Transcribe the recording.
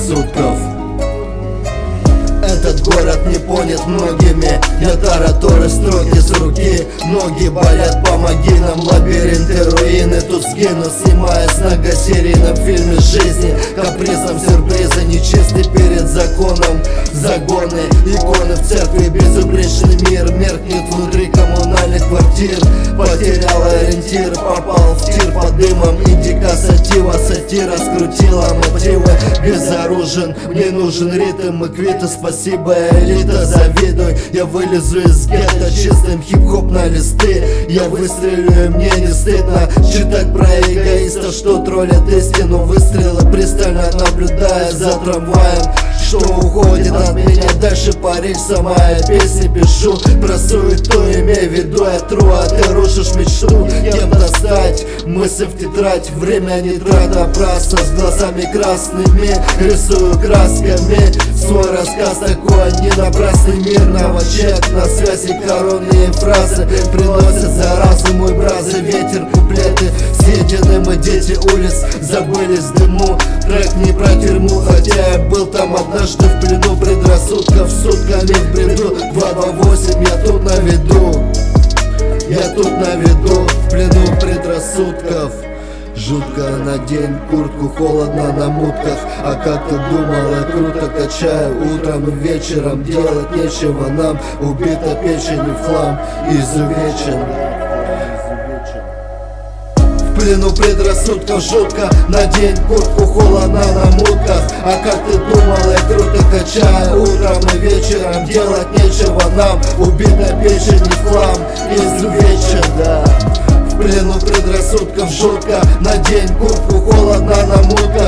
предрассудков. Этот город не понят многими. Я тараторы, строки с руки. Ноги болят, помоги нам, лабиринты, руины. Тут сгину, снимая с многосерийном фильме жизни. Капризом сюрприза, нечистый перед законом. Загоны, иконы в церкви, безупречный мир. Меркнет внутри коммунальных квартир. Потерял ориентир, попал в тир под дымом. Индика сатива, сатира скрутила мотивы. Безоружен, мне нужен ритм и квиты. Спасибо, элита, завидуй. Я вылезу из гетто чистым хип-хоп на листы. Я выстрелю, мне не стыдно читать про эгоистов, что троллят истину. Выстрелы, пристально наблюдая за трамваем, что уходит от меня дальше по рельсам. Я песни пишу про суету, имея в виду я тру, а ты рушишь мечту. Кем-то стать, мысль в тетрадь, время не трата, просто с глазами красными рисую красками свой рассказ. Такой не напрасный мир, новочек на связи, коронные фразы приносят заразу мой бразы. Ветер, куплеты, съедены мы дети улиц, забылись в дыму. Трек не про тюрьму, хотя я был там однажды в плену предрассудков. Сутками в бреду, 228, я тут на виду. Я тут на виду, в плену предрассудков. Жутко надень куртку, холодно на мутках. А как ты думал, я круто качаю утром и вечером. Делать нечего нам, убита печень и в хлам изувечен. В плену предрассудков жутко, надень куртку, холодно на мутках. А как ты думал, я круто качаю утром и вечером. Делать нечего нам, убита печень и в хлам изувечен, да. В плену предрассудков жутко, надень куртку, холодно на мутках.